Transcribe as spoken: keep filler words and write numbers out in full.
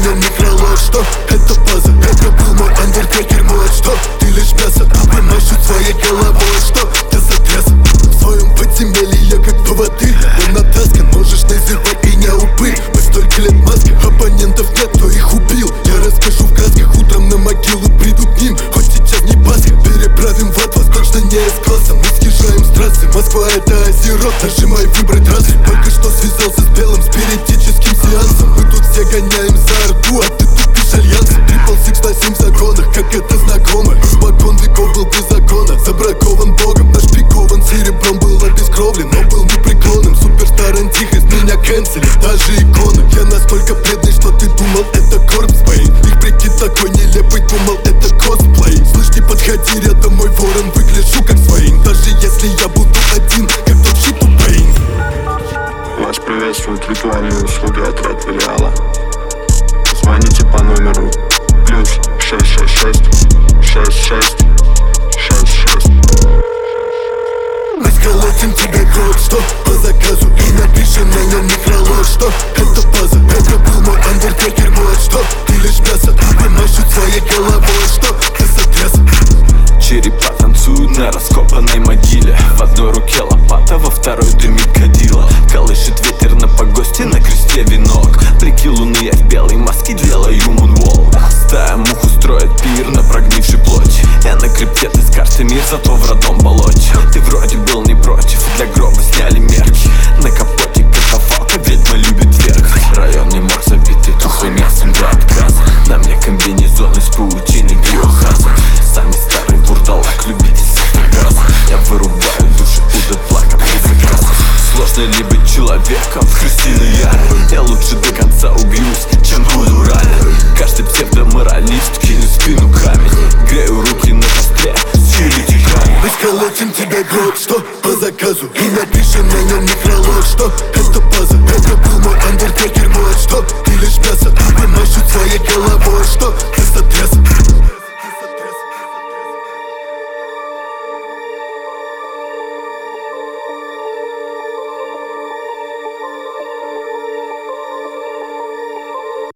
нем микролот. Что? Это база, это был мой андертекер мод. Что? Ты лишь мясо, ты машу своей головой. Что? Ты сотряс в своем подземелье, я как поводырь. Он натаскан, можешь называть меня упырь. Мы столько лет в маске, оппонентов нет, кто их убил. Я расскажу в красках, утром на могилу приду к ним. Хоть сейчас не Пасха, переправим в ад, вас точно не из класса. Мы съезжаем с трассы, Москва это озерок. Нажимай выбрать раз, только что связался с белым спиритическим сеансом. Мы тут все гоняем за рту, а ты тупишь альянс. Трипл сикс на семь законах, как это знакомо. Испокон веков был без закона, забракован богом. Нашпигован серебром, был обескровлен, но был непреклонным. Суперстар антихрист, меня кэнсели, даже иконы. Я настолько бедный, что ты думал, это корпсбейн. Их прикид такой нелепый, думал, это косплей. Слышь, не подходи рядом, мой ворон, выгляжу как своим. Даже если я буду один, как тот щиту Пейн. Вас приветствуют ритуальные услуги от Red Real. Звоните по номеру плюс шесть шесть шесть шесть шесть шесть шесть. Мы сколотим тебе код, что? По заказу, и напишем на нем микролот. Что? Это база, это был мой андертекер мод. Что? Ты лишь мясо, ты машу своей головой. Что? Ты сотряс. Черепа танцуют на раскопанной могиле. В одной руке лопата, во второй дымит кадила. Колышет ветер на погосте, на кресте венок. Блики луны, я в белой маске делаю мунволк. Стая мух устроит пир на прогнившей плоти. Я на крипте, ты с карты мир, зато в родном болоте. Ты вроде был не против, для гроба сняли мерки. На капоте катафалка, ведьма любит вверх. Районный морг забитый тухлым мясом до отказа. На мне комбинезон из паутины биохаза. Сами старый бурдалак, любитель сахаргаза. Я вырубаю души у дедлака при заказе. Сложно ли быть человеком в Кристины Яре? Я лучше до конца убьюсь, чем буду ранен. Каждый псевдоморалист кинет в спину камень. Грею руки на костре с еретиками. Мы сколотим тебе гроб, что? По заказу.